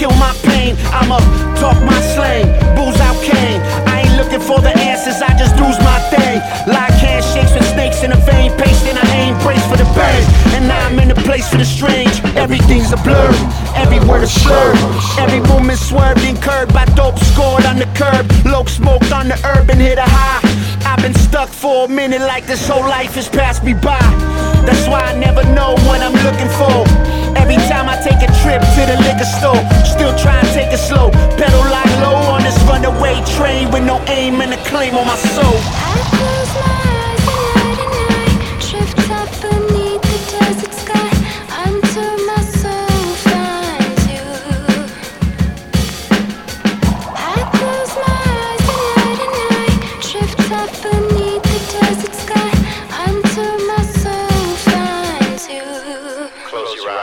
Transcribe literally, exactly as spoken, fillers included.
kill my pain. I'ma talk my slang, booze out cane. I ain't looking for the answers, I just lose my thing. Like handshakes with snakes in a vein, pasting I aim, brace for the bang. And now I'm in the place for the strange. Everything's a blur, every word is slurred. Every movement swerved and curbed by dope scored on the curb. Low smoked on the urban, hit a high. I've been stuck for a minute like this whole life has passed me by. That's why I never know what I'm looking for. Every time I take a trip to the liquor store, still try and take it slow. Pedal like low on this runaway train with no aim and a claim on my soul. I close my